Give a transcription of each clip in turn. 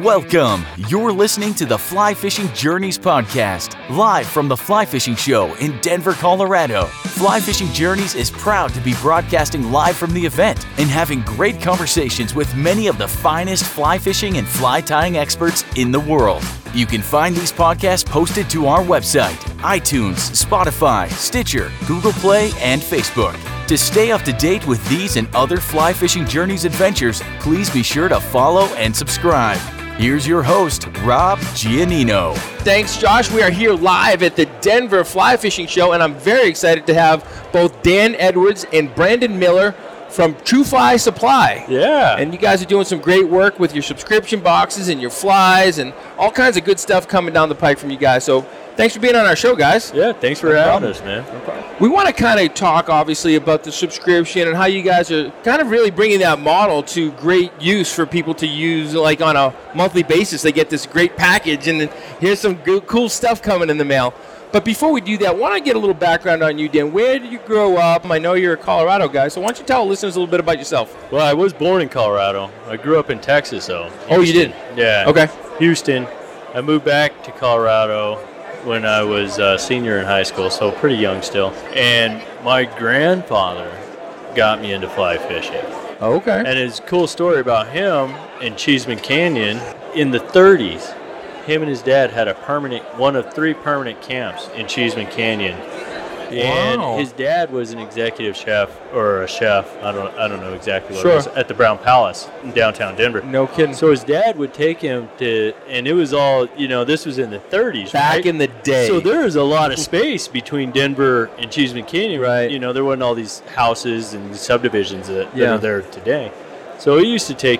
Welcome. You're listening to the Fly Fishing Journeys podcast, live from the Fly Fishing Show in Denver, Colorado. Fly Fishing Journeys is proud to be broadcasting live from the event and having great conversations with many of the finest fly fishing and fly tying experts in the world. You can find these podcasts posted to our website, iTunes, Spotify, Stitcher, Google Play, and Facebook. To stay up to date with these and other Fly Fishing Journeys adventures, please be sure to follow and subscribe. Here's your host, Rob Giannino. Thanks, Josh. We are here live at the Denver Fly Fishing Show, and I'm very excited to have both Dan Edwards and Brandon Miller from True Fly Supply. Yeah. And you guys are doing some great work with your subscription boxes and your flies and all kinds of good stuff coming down the pike from you guys. So thanks for being on our show, guys. Yeah, thanks for having us, man. We want to kind of talk, obviously, about the subscription and how you guys are kind of really bringing that model to great use for people to use, like on a monthly basis. They get this great package, and here's some good, cool stuff coming in the mail. But before we do that, I want to get a little background on you, Dan. Where did you grow up? I know you're a Colorado guy, so why don't you tell listeners a little bit about yourself? Well, I was born in Colorado. I grew up in Texas, though. Oh, you did? Yeah. Okay. Houston. I moved back to Colorado when I was a senior in high school, so pretty young still. And my grandfather got me into fly fishing. Okay. And it's a cool story about him in Cheeseman Canyon in the 30s. Him and his dad had one of 3 permanent camps in Cheeseman Canyon. And Wow. his dad was an executive chef or a chef, I don't know exactly what Sure. it was, at the Brown Palace in downtown Denver. No kidding. So his dad would take him to, and it was all, this was in the 30s, Back right? in the day. So there was a lot of space between Denver and Cheeseman Canyon. Right. There wasn't all these houses and subdivisions that Yeah. are there today. So he used to take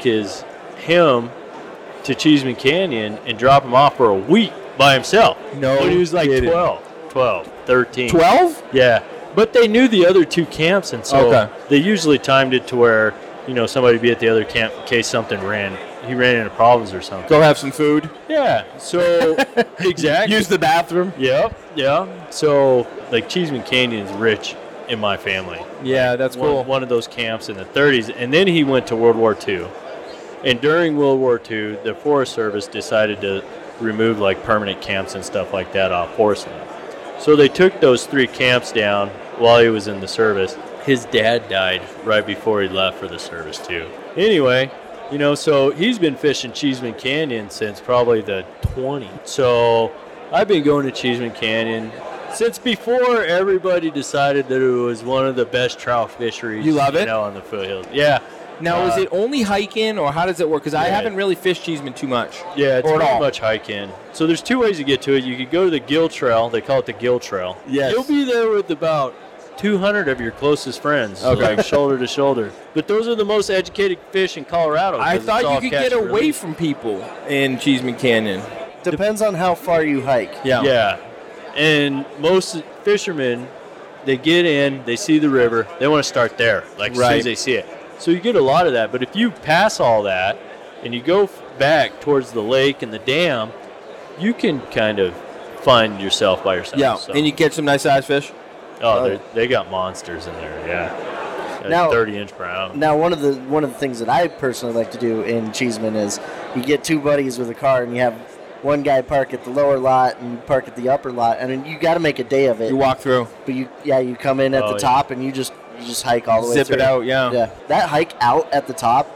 him to Cheeseman Canyon and drop him off for a week by himself. No When he was like kidding. 12, 13. 12? Yeah. But they knew the other 2 camps, and so Okay. they usually timed it to where, somebody would be at the other camp in case he ran into problems or something. Go have some food. Yeah. So, exactly. Use the bathroom. Yep. Yeah. So, like, Cheeseman Canyon is rich in my family. Yeah, that's cool. One of those camps in the 30s. And then he went to World War II. And during World War II, the Forest Service decided to remove, like, permanent camps and stuff like that off forest land. So they took those 3 camps down while he was in the service. His dad died right before he left for the service, too. Anyway, so he's been fishing Cheeseman Canyon since probably the 20s. So I've been going to Cheeseman Canyon since before everybody decided that it was one of the best trout fisheries. You love it? On the foothills. Yeah. Now, is it only hiking, or how does it work? Because I Yeah. haven't really fished Cheeseman too much. Yeah, it's Or at pretty all. much hiking. So there's 2 ways to get to it. You could go to the Gill Trail. They call it the Gill Trail. Yes. You'll be there with about 200 of your closest friends, Okay. like shoulder to shoulder. But those are the most educated fish in Colorado. I 'cause thought it's you all could catch get and away release. from people in Cheeseman Canyon. Depends on how far you hike. Yeah. And most fishermen, they get in, they see the river, they want to start there, like as soon Right. as they see it. So you get a lot of that. But if you pass all that and you go back towards the lake and the dam, you can kind of find yourself by yourself. Yeah, So. and you catch some nice size fish. They got monsters in there, yeah. Now- 30-inch brown. Now, one of the things that I personally like to do in Cheeseman is you get 2 buddies with a car and you have one guy park at the lower lot and you park at the upper lot, and then you got to make a day of it. You walk through. But you come in at Oh, the yeah. top and you just hike all the way Zip through. it out, yeah. Yeah, that hike out at the top,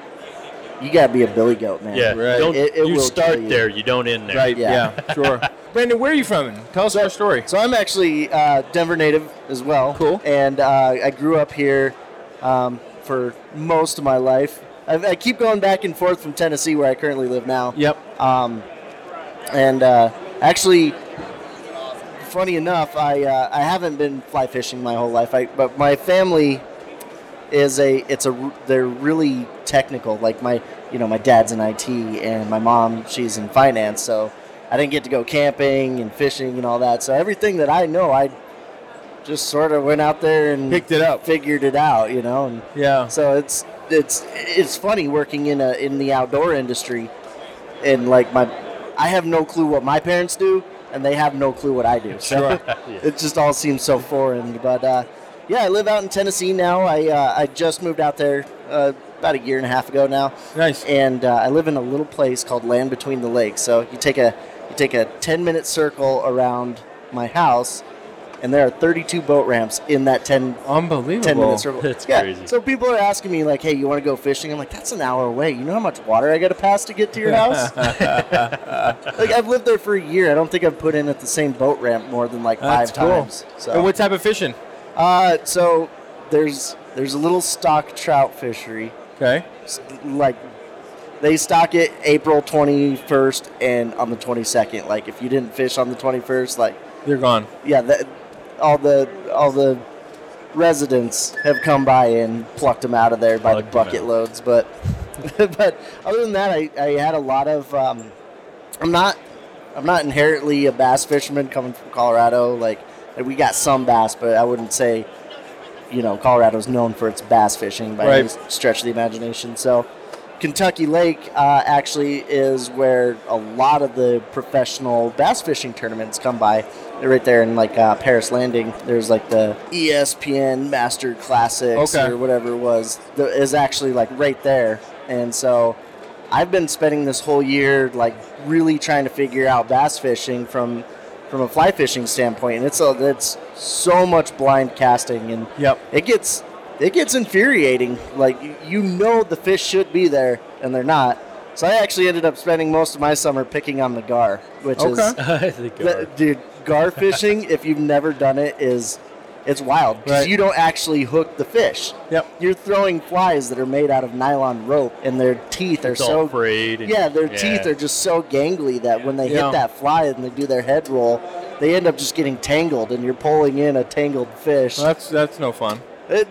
you got to be a billy goat, man. Yeah, Right. don't, It you will start kill you. there, you don't end there. Right, Yeah. yeah, sure. Brandon, where are you from? Tell us our story. So I'm actually Denver native as well. Cool. And I grew up here for most of my life. I keep going back and forth from Tennessee, where I currently live now. Yep. And actually, funny enough, I haven't been fly fishing my whole life. But my family they're really technical. Like my dad's in IT and my mom, she's in finance. So I didn't get to go camping and fishing and all that. So everything that I know, I just sort of went out there and Picked it up. figured it out, And Yeah. so it's funny working in the outdoor industry, and like I have no clue what my parents do, and they have no clue what I do. So Sure. it just all seems so foreign. But yeah, I live out in Tennessee now. I just moved out there about a year and a half ago now. Nice. And I live in a little place called Land Between the Lakes. So you take a 10-minute circle around my house, and there are 32 boat ramps in that 10-minute circle. That's crazy. So people are asking me, like, hey, you want to go fishing? I'm like, that's an hour away. You know how much water I got to pass to get to your house? Like, I've lived there for a year. I don't think I've put in at the same boat ramp more than, like, That's 5 times. Cool. So. And what type of fishing? So there's a little stock trout fishery. Okay. Like, they stock it April 21st and on the 22nd. Like, if you didn't fish on the 21st, like, They're gone. yeah, all the residents have come by and plucked them out of there by the bucket loads. But but other than that, I had a lot of. I'm not inherently a bass fisherman coming from Colorado. Like, we got some bass, but I wouldn't say, Colorado's known for its bass fishing by any stretch of the imagination. So Kentucky Lake actually is where a lot of the professional bass fishing tournaments come by. They're right there in, like, Paris Landing. There's, like, the ESPN Master Classics or whatever it was. That is actually, like, right there. And so I've been spending this whole year, like, really trying to figure out bass fishing from a fly fishing standpoint. And it's so much blind casting, and it gets infuriating. Like, the fish should be there and they're not. So I actually ended up spending most of my summer picking on the gar, which is dude, gar fishing, if you've never done it, it's wild because you don't actually hook the fish. Yep. You're throwing flies that are made out of nylon rope, and their teeth are so frayed. Teeth are just so gangly that when they hit that fly and they do their head roll, they end up just getting tangled, and you're pulling in a tangled fish. Well, that's no fun. It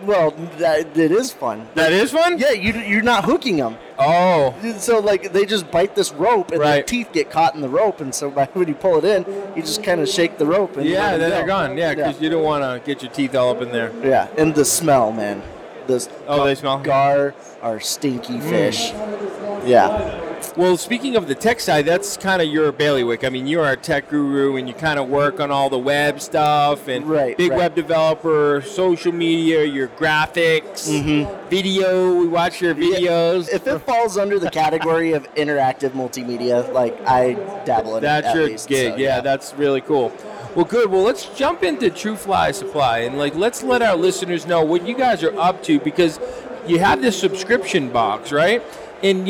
is fun. That is fun? Yeah, you're not hooking them. Oh. So, like, they just bite this rope, and their teeth get caught in the rope, and so when you pull it in, you just kind of shake the rope. And then they're gone. Yeah, because you don't want to get your teeth all up in there. Yeah, and the smell, man. They smell? Gar are stinky fish. Yeah. Well, speaking of the tech side, that's kind of your bailiwick. I mean, you're a tech guru, and you kind of work on all the web stuff, and web developer, social media, your graphics, video. We watch your videos. If it falls under the category of interactive multimedia, like, I dabble in that's it at your least, gig. So, yeah, that's really cool. Well, good. Well, let's jump into True Fly Supply, and, like, let's let our listeners know what you guys are up to, because you have this subscription box, right? And,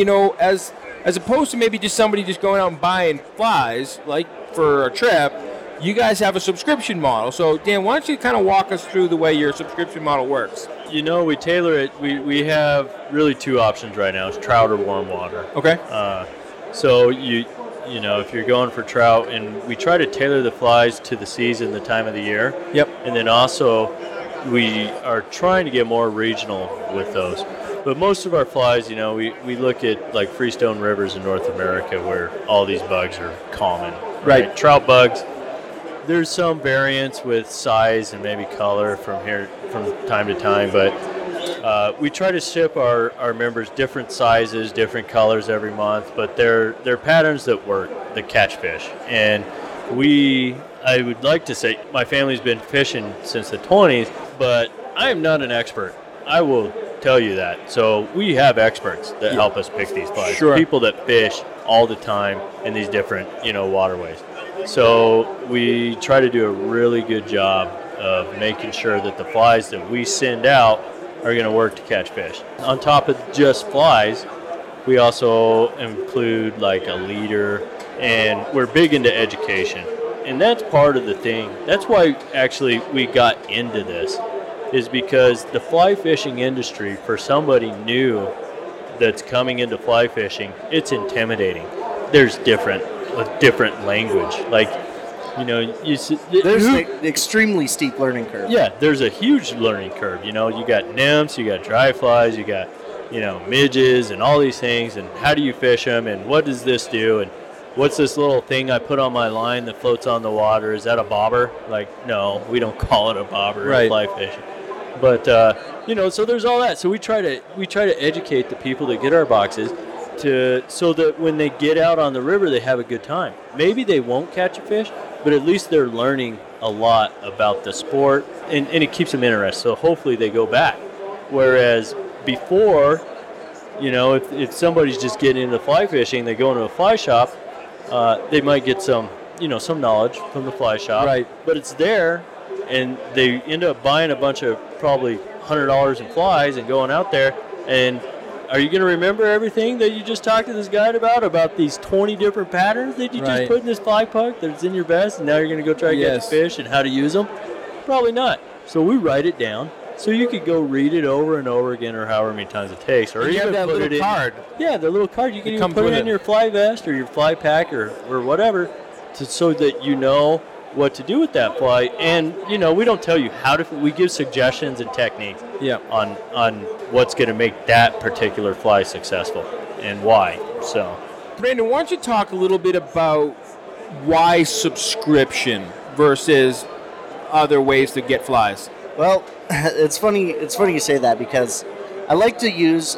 as opposed to maybe just somebody just going out and buying flies, like, for a trip, you guys have a subscription model. So, Dan, why don't you kind of walk us through the way your subscription model works? We tailor it. We have really 2 options right now. It's trout or warm water. Okay. So if you're going for trout, and we try to tailor the flies to the season, the time of the year. Yep. And then also we are trying to get more regional with those. But most of our flies, we look at, like, freestone rivers in North America where all these bugs are common. Right. Trout bugs. There's some variance with size and maybe color from time to time, but we try to ship our members different sizes, different colors every month, but they're patterns that work, that catch fish. And I would like to say my family's been fishing since the 20s, but I am not an expert. I will tell you that. So we have experts that help us pick these flies. Sure. People that fish all the time in these different, waterways. So we try to do a really good job of making sure that the flies that we send out are going to work to catch fish. On top of just flies, we also include, like, a leader, and we're big into education. And that's part of the thing. That's why actually we got into this, is because the fly fishing industry, for somebody new that's coming into fly fishing, it's intimidating. There's different language. Like, there's an extremely steep learning curve. Yeah, there's a huge learning curve. You got nymphs, you got dry flies, you got, midges and all these things, and how do you fish them, and what does this do, and what's this little thing I put on my line that floats on the water? Is that a bobber? Like, no, we don't call it a bobber in fly fishing. But so there's all that. So we try to educate the people that get our boxes so that when they get out on the river, they have a good time. Maybe they won't catch a fish, but at least they're learning a lot about the sport, and it keeps them interested. So hopefully they go back. Whereas before, You know, if somebody's just getting into fly fishing, they go into a fly shop, they might get some knowledge from the fly shop. Right. But it's there, and they end up buying a bunch of probably $100 in flies and going out there. And are you going to remember everything that you just talked to this guide about these 20 different patterns that you just put in this fly puck that's in your vest, and now you're going to go try to get the fish and how to use them? Probably not. So we write it down. So you could go read it over and over again, or however many times it takes, or you even have that put little it card. Yeah, the little card. You can even put it in your fly vest or your fly pack or whatever, so that you know what to do with that fly. And we don't tell you how to. We give suggestions and techniques. On what's going to make that particular fly successful and why. So, Brandon, why don't you talk a little bit about why subscription versus other ways to get flies? Well, it's funny you say that, because I like to use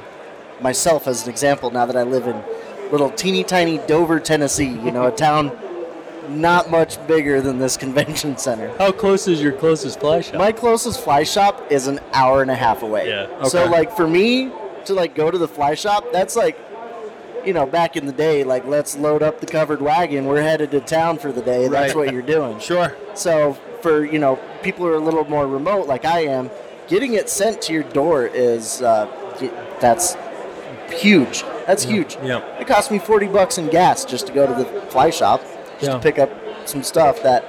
myself as an example now that I live in little teeny tiny Dover, Tennessee, a town not much bigger than this convention center. How close is your closest fly shop? My closest fly shop is an hour and a half away. Yeah. Okay. So for me to go to the fly shop, that's back in the day, let's load up the covered wagon, we're headed to town for the day. That's what you're doing. Sure. So for, people who are a little more remote like I am, getting it sent to your door is, that's huge. That's huge. Yeah. It cost me $40 in gas just to go to the fly shop, just to pick up some stuff that,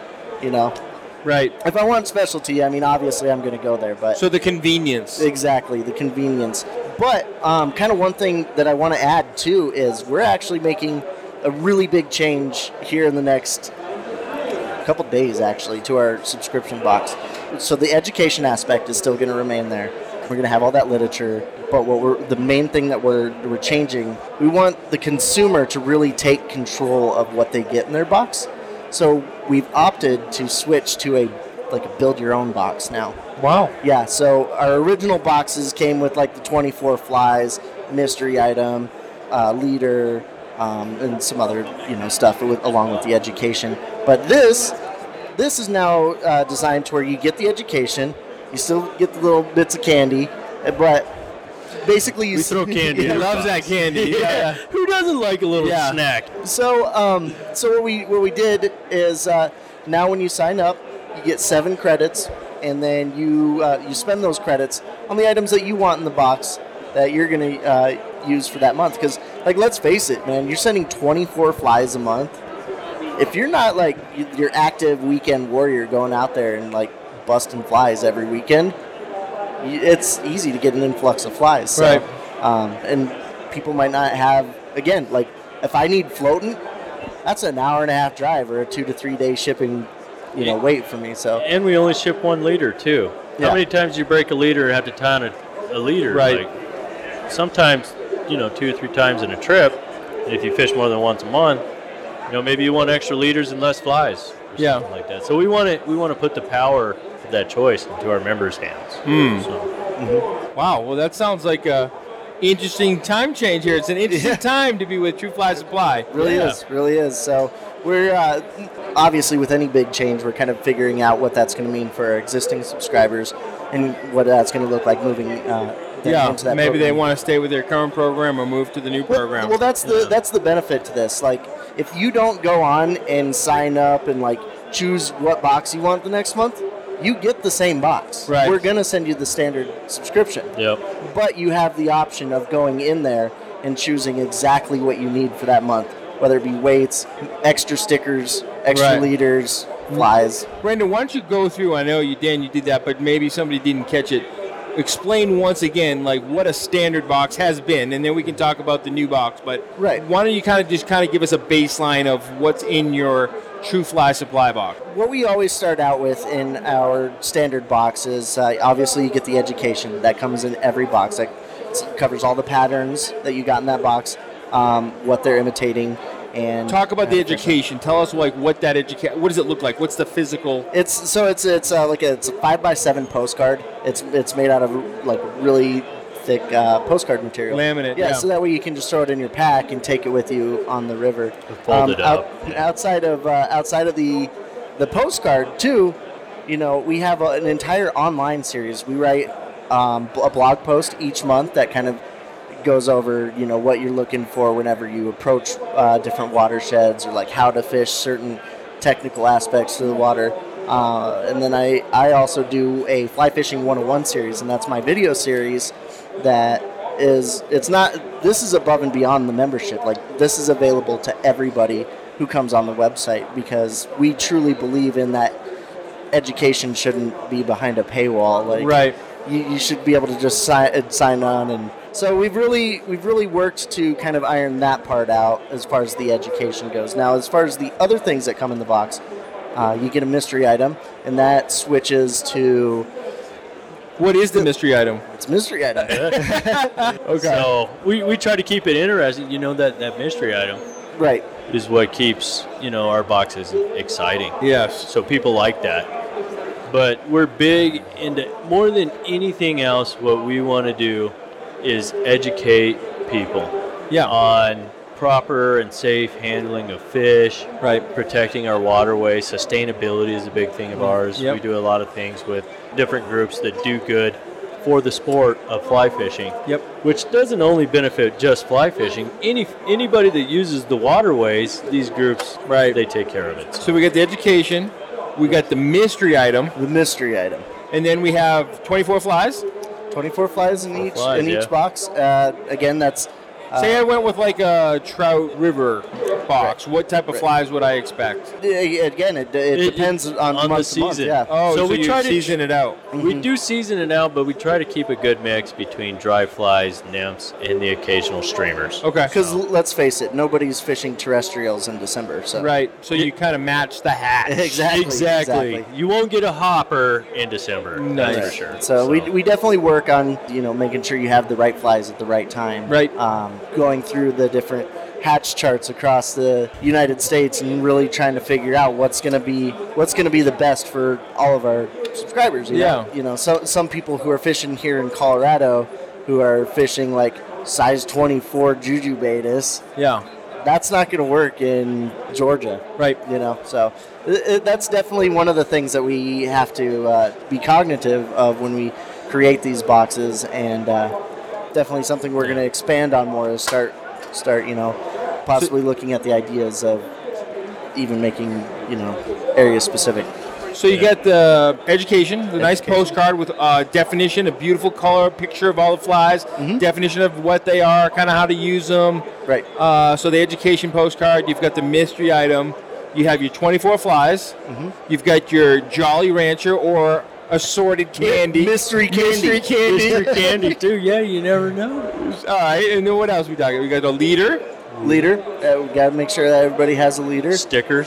Right. if I want specialty, obviously I'm going to go there. But So the convenience. Exactly, the convenience. But kind of one thing that I want to add, too, is we're actually making a really big change here in the next couple days, actually, to our subscription box. So the education aspect is still going to remain there. We're going to have all that literature. But the main thing that we're changing, we want the consumer to really take control of what they get in their box. So we've opted to switch to a build-your-own box now. Wow. Yeah, so our original boxes came with the 24 flies, mystery item, leader, and some other stuff along with the education. But this is now designed to where you get the education, you still get the little bits of candy, but basically we throw candy. He loves that candy. Yeah. Who doesn't like a little snack? So what we did is now when you sign up, you get 7 credits, and then you spend those credits on the items that you want in the box that you're going to use for that month. Because, let's face it, man, you're sending 24 flies a month. If you're not, your active weekend warrior going out there and, busting flies every weekend, it's easy to get an influx of flies. So, Right. And people might not have, again, if I need floating, that's an hour and a half drive or a 2 to 3 day shipping wait for me. So And we only ship 1 leader too. Yeah. How many times do you break a leader and have to tie on a leader? Right. Sometimes, 2 or 3 times in a trip. And if you fish more than once a month, maybe you want extra leaders and less flies. Or something like that. So we want to put the power of that choice into our members' hands. So. Wow. Well, that sounds like a interesting time change here. It's an interesting time to be with True Fly Supply. really is. So we're obviously with any big change, we're kind of figuring out what that's going to mean for our existing subscribers and what that's going to look like moving. Into that maybe they program. want to stay with their current program or move to the new program. Well, that's the benefit to this. If you don't go on and sign up and choose what box you want the next month, you get the same box. Right. We're going to send you the standard subscription. Yep. But you have the option of going in there and choosing exactly what you need for that month, whether it be weights, extra stickers, extra leaders, flies. Brandon, why don't you go through, I know you did that, but maybe somebody didn't catch it. Explain once again what a standard box has been, and then we can talk about the new box. But why don't you kind of give us a baseline of what's in your True Fly Supply box? What we always start out with in our standard box is obviously you get the education that comes in every box. That covers all the patterns that you got in that box, what they're imitating, and talk about the education. Tell us what that education. What does it look like? What's the physical? It's a 5x7 postcard. It's made out of really thick postcard material. Laminate. Yeah, so that way you can just throw it in your pack and take it with you on the river. Fold it up. Outside of the postcard too, we have an entire online series. We write a blog post each month that kind of goes over, what you're looking for whenever you approach different watersheds, or like how to fish certain technical aspects to the water. And then I also do a Fly Fishing 101 series, and that's my video series that this is above and beyond the membership. Like, this is available to everybody who comes on the website, because we truly believe in that education shouldn't be behind a paywall. Like, right. You should be able to just sign on. And so we've really worked to kind of iron that part out as far as the education goes. Now, as far as the other things that come in the box, you get a mystery item, and that switches to... What is the mystery item? It's a mystery item. Okay. So we try to keep it interesting. That mystery item Right. is what keeps, our boxes exciting. Yes. So people like that. But we're big into, more than anything else, what we want to do is educate people on proper and safe handling of fish, right? Protecting our waterways. Sustainability is a big thing of ours. Yep. We do a lot of things with different groups that do good for the sport of fly fishing. Yep. Which doesn't only benefit just fly fishing. Anybody that uses the waterways, these groups, right, they take care of it. So we got the education, we got the mystery item. The mystery item. And then we have 24 flies. 24 flies in each box. Again, that's... Say I went with like a Trout River box. What type of flies would I expect? Again, it depends on the season. Month, yeah. Oh, so we try to season it out. We do season it out, but we try to keep a good mix between dry flies, nymphs, and the occasional streamers. Okay. Because let's face it, nobody's fishing terrestrials in December. So. Right. So you kind of match the hat. Exactly. You won't get a hopper in December. Nice. That's for sure. So we definitely work on making sure you have the right flies at the right time. Right. Going through the different hatch charts across the United States and really trying to figure out what's going to be the best for all of our subscribers. So some people who are fishing here in Colorado, who are fishing like size 24 Jujubatus. Yeah. That's not going to work in Georgia. Right. So that's definitely one of the things that we have to be cognitive of when we create these boxes, and definitely something we're going to expand on more is start possibly looking at the ideas of even making, area specific. So you get the education, the nice postcard with definition, a beautiful color, picture of all the flies, definition of what they are, kind of how to use them. Right. So the education postcard, you've got the mystery item, you have your 24 flies, you've got your Jolly Rancher or assorted candy. Mystery candy. Mystery candy, too. Yeah, you never know. All right, and then what else we talking? We got a leader. We got to make sure that everybody has a leader. Stickers.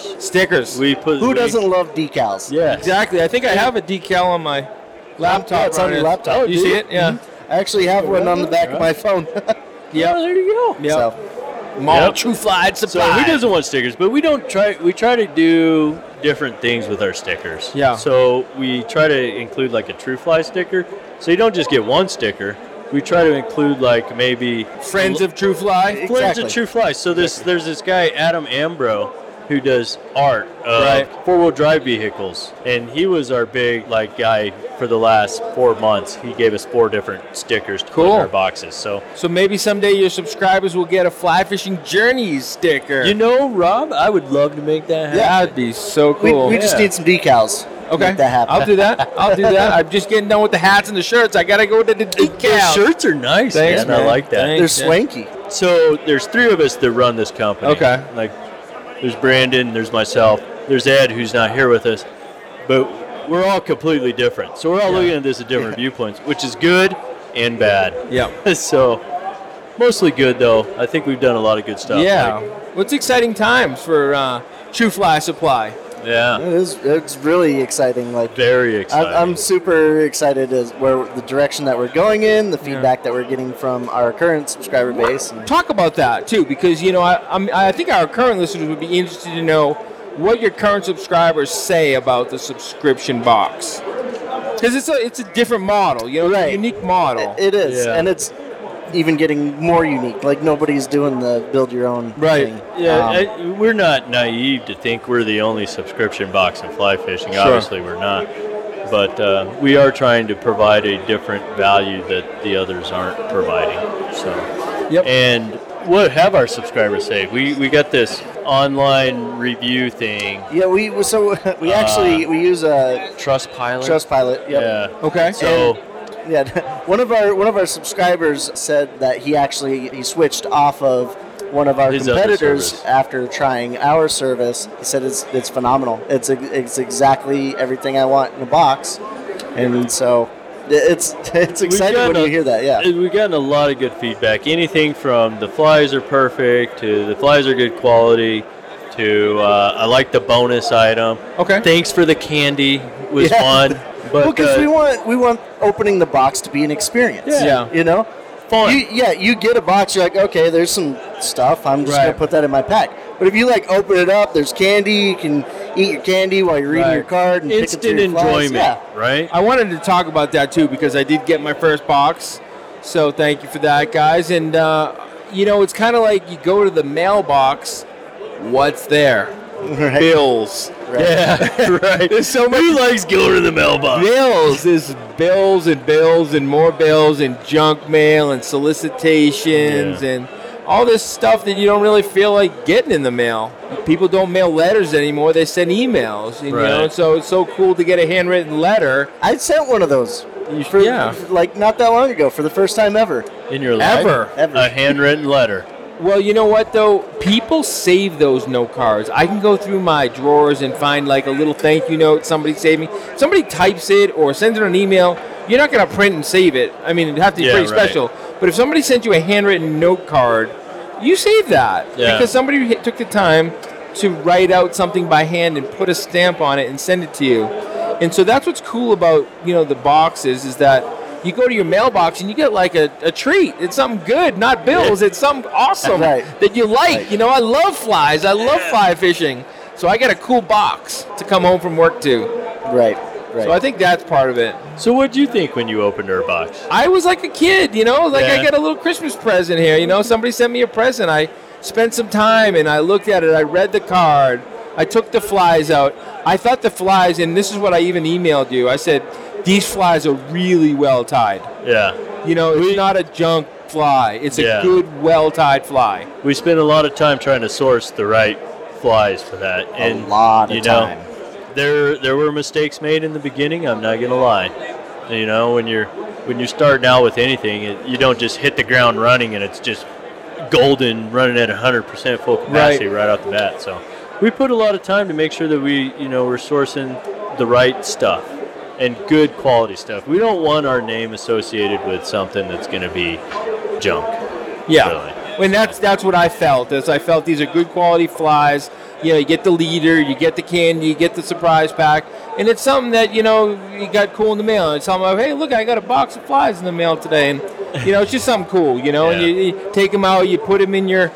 Who doesn't love decals? Yeah, exactly. I think I have a decal on my laptop. Yeah, it's on your laptop. Oh, you see it? Yeah. I actually have one on the back of my phone. Yeah. Oh, there you go. Yeah. So, Mall True Fly Supply. So who doesn't want stickers? But we try to do different things with our stickers. Yeah. So we try to include like a True Fly sticker. So you don't just get one sticker. We try to include like maybe Friends of True Fly. Exactly. Friends of True Fly. So there's this guy Adam Ambro who does art of four-wheel drive vehicles, and he was our big guy for the last 4 months. He gave us 4 different stickers to put in our boxes. So maybe someday your subscribers will get a Fly Fishing Journeys sticker. Rob, I would love to make that happen. Yeah, that'd be so cool. We just need some decals. Okay, make that happen. I'll do that. I'm just getting done with the hats and the shirts. I gotta go to the decals. The shirts are nice. Thanks, man. I like that. Thanks. They're swanky. So there's 3 of us that run this company. Okay. There's Brandon, there's myself, there's Ed, who's not here with us, but we're all completely different. So we're all looking at this at different viewpoints, which is good and bad. Yeah. So mostly good, though. I think we've done a lot of good stuff. Yeah. Well, it's exciting times for True Fly Supply. Yeah. It's really exciting. Very exciting. I'm super excited as where the direction that we're going in, the feedback that we're getting from our current subscriber base. Talk about that too, because I think our current listeners would be interested to know what your current subscribers say about the subscription box, because it's a different model, right. A unique model. It is, and it's even getting more unique. Nobody's doing the build your own thing. Yeah, we're not naive to think we're the only subscription box in fly fishing. Sure. Obviously, we're not. but we are trying to provide a different value that the others aren't providing. So, and what have our subscribers say? We got this online review thing. Yeah, we actually use a Trustpilot. Yep. Yeah. Okay. So. One of our subscribers said that he switched off of one of our His competitors after trying our service. He said it's phenomenal. It's exactly everything I want in a box, and so it's exciting when you hear that. Yeah, we've gotten a lot of good feedback. Anything from the flies are perfect to the flies are good quality to I like the bonus item. Okay. Thanks for the candy was one. But because we want opening the box to be an experience. Yeah. You know? Fun. You get a box, you're like, okay, there's some stuff. I'm just going to put that in my pack. But if you open it up, there's candy. You can eat your candy while you're reading your card and instant picking through your flies. enjoyment, right? I wanted to talk about that too because I did get my first box. So thank you for that, guys. And it's kind of like you go to the mailbox. What's there? Right. Bills. Right. Yeah, right. There's so much. Who likes going to the mailbox? Bills. There's bills and bills and more bills and junk mail and solicitations and all this stuff that you don't really feel like getting in the mail. People don't mail letters anymore. They send emails. You know, so it's so cool to get a handwritten letter. I sent one of those. Not that long ago for the first time ever. In your life? Ever. A handwritten letter. Well, you know what, though? People save those note cards. I can go through my drawers and find, a little thank you note somebody saved me. Somebody types it or sends it on an email, you're not going to print and save it. I mean, it'd have to be pretty special. But if somebody sent you a handwritten note card, you save that. Yeah. Because somebody took the time to write out something by hand and put a stamp on it and send it to you. And so that's what's cool about, the boxes is that you go to your mailbox and you get a treat. It's something good, not bills. It's something awesome that you like. Right. I love flies. I love fly fishing. So I get a cool box to come home from work to. Right. So I think that's part of it. So what did you think when you opened her box? I was like a kid, I got a little Christmas present here. Somebody sent me a present. I spent some time and I looked at it. I read the card. I took the flies out. I thought the flies, and this is what I even emailed you. I said, these flies are really well tied. Yeah. It's not a junk fly. It's a good, well-tied fly. We spent a lot of time trying to source the right flies for that. And, a lot of time. There were mistakes made in the beginning, I'm not going to lie. When you're starting out with anything, you don't just hit the ground running and it's just golden running at 100% full capacity right off the bat. So we put a lot of time to make sure that we're sourcing the right stuff. And good quality stuff. We don't want our name associated with something that's going to be junk. Yeah, really. And that's what I felt. I felt these are good quality flies. You get the leader, you get the candy, you get the surprise pack, and it's something that you got cool in the mail. It's something like, hey, look, I got a box of flies in the mail today, and it's just something cool. And you take them out, you put them in your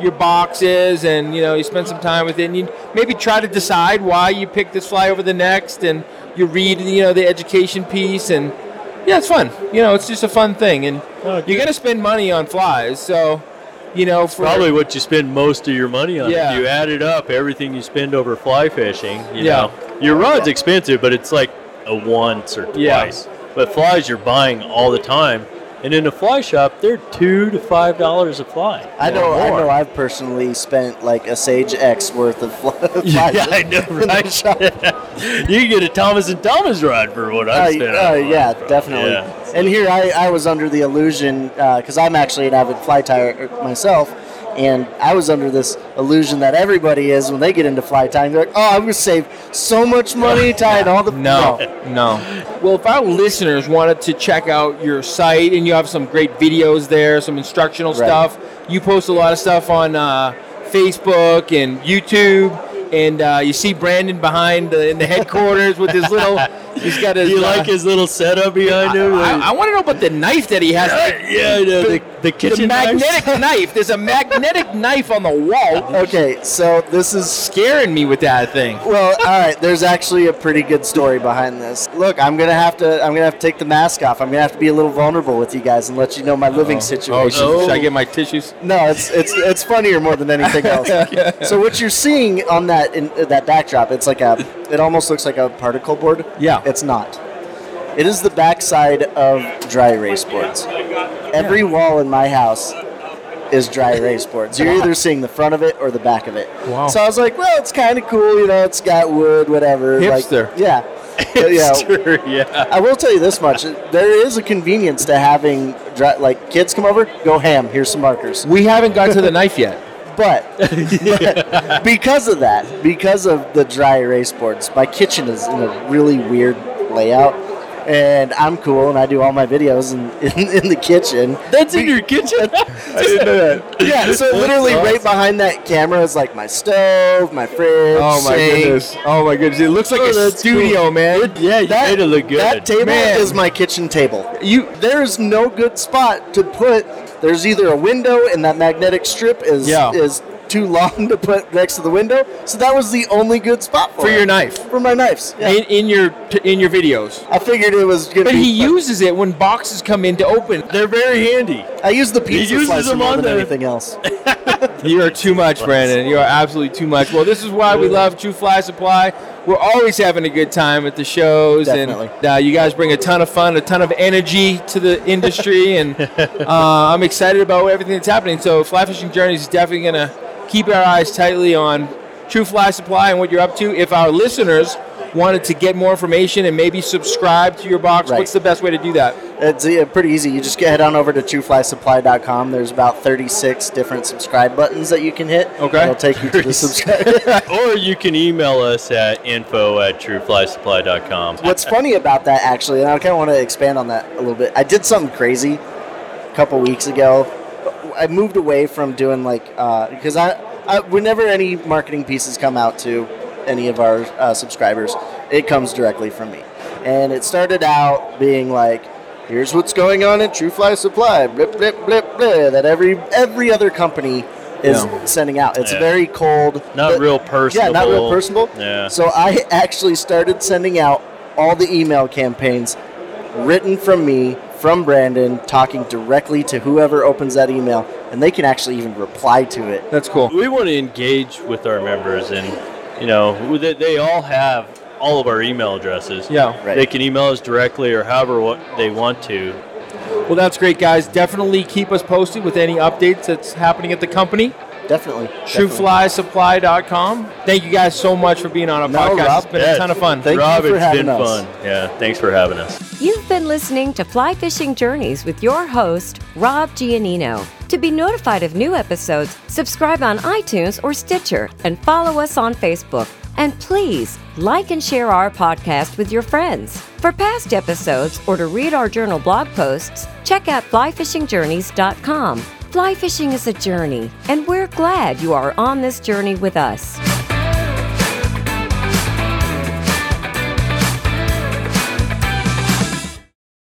boxes, and you spend some time with it, and you maybe try to decide why you pick this fly over the next, and you read the education piece, and it's fun. It's just a fun thing, and you're gonna spend money on flies, so it's probably what you spend most of your money on. If you added up everything you spend over fly fishing, you know your rod's expensive, but it's like a once or twice. But flies you're buying all the time. And in a fly shop, they're $2 to $5 a fly. I know. I've personally spent a Sage X worth of flies. Yeah, I know, right? You can get a Thomas & Thomas rod for what I've spent. Yeah, definitely. Yeah. And here I was under the illusion, because I'm actually an avid fly tyer myself, and I was under this illusion that everybody is when they get into fly tying. They're like, oh, I'm going to save so much money tying all the... No. Well, if our listeners wanted to check out your site, and you have some great videos there, some instructional stuff, you post a lot of stuff on Facebook and YouTube, and you see Brandon behind in the headquarters with his little... He's got his... You like his little setup behind him? I want to know about the knife that he has. The kitchen magnetic knife. There's a magnetic knife on the wall. Okay, so this is scaring me with that thing. Well, all right. There's actually a pretty good story behind this. Look, I'm gonna have to take the mask off. I'm gonna have to be a little vulnerable with you guys and let you know my living situation. Should I get my tissues? No, it's funnier more than anything else. So what you're seeing on that backdrop, it's it almost looks like a particle board. Yeah. It's not. It is the backside of dry erase boards. Every wall in my house is dry erase boards. You're either seeing the front of it or the back of it. Wow. So I was like, well, it's kind of cool, you know, it's got wood, whatever. Hipster. Like, yeah. Yeah. I will tell you this much. There is a convenience to having, kids come over, go ham, here's some markers. We haven't got to the knife yet. But because of that, because of the dry erase boards, my kitchen is in a really weird layout. And I'm cool, and I do all my videos in the kitchen. That's in your kitchen? I didn't know that. Yeah, so literally right behind that camera is like my stove, my fridge, Oh my sink. goodness! Oh my goodness! It looks like a that's studio, cool. man. Yeah, you made it look good. That table Man. is my kitchen table. There's no good spot to put. There's either a window, and that magnetic strip is too long to put next to the window. So that was the only good spot For it. your knife. For my knives. Yeah. In your videos. I figured it was gonna But be. he uses it when boxes come in to open. They're very handy. I use the pizza uses slicer them more on than the- anything else. You are too much, Brandon. You are absolutely too much. Well, this is why we love True Fly Supply. We're always having a good time at the shows, Definitely. and you guys bring a ton of fun, a ton of energy to the industry, and I'm excited about everything that's happening. So, Fly Fishing Journeys is definitely going to keep our eyes tightly on True Fly Supply and what you're up to. If our listeners wanted to get more information and maybe subscribe to your box, Right. what's the best way to do that? It's pretty easy. You just head on over to trueflysupply.com. There's about 36 different subscribe buttons that you can hit. Okay. It'll take you to the subscribe. Or you can email us at info@trueflysupply.com. What's funny about that, actually, and I kind of want to expand on that a little bit. I did something crazy a couple weeks ago. I moved away from doing because whenever any marketing pieces come out to any of our subscribers, it comes directly from me. And it started out being like, here's what's going on at True Fly Supply, blip, blip, blip, blip, that every other company is sending out. It's very cold. Not real personable. Yeah, not real personable. Yeah. So I actually started sending out all the email campaigns written from me, from Brandon, talking directly to whoever opens that email, and they can actually even reply to it. That's cool. We want to engage with our members, and they all have all of our email addresses. Yeah. Right. They can email us directly or however they want to. Well, that's great, guys. Definitely keep us posted with any updates that's happening at the company. Definitely. TrueFlySupply.com. Thank you guys so much for being on our podcast. Rob, It's been a ton of fun. Thank Rob, you for it's having been us. fun. Yeah, thanks for having us. You've been listening to Fly Fishing Journeys with your host, Rob Giannino. To be notified of new episodes, subscribe on iTunes or Stitcher and follow us on Facebook. And please like and share our podcast with your friends. For past episodes or to read our journal blog posts, check out flyfishingjourneys.com. Fly fishing is a journey, and we're glad you are on this journey with us.